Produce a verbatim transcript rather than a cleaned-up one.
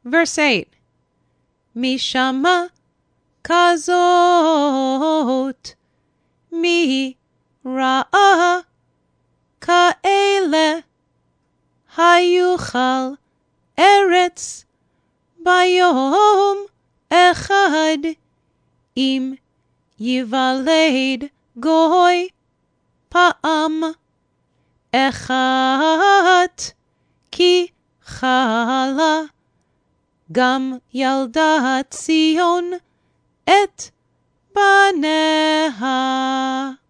Verse eight. מי שמע כזאת, מי ראה כאלה, היוכל ארץ ביום אחד, אם יוולד גוי פעם אחת, כי חלה גם ילדת ציון את בניה.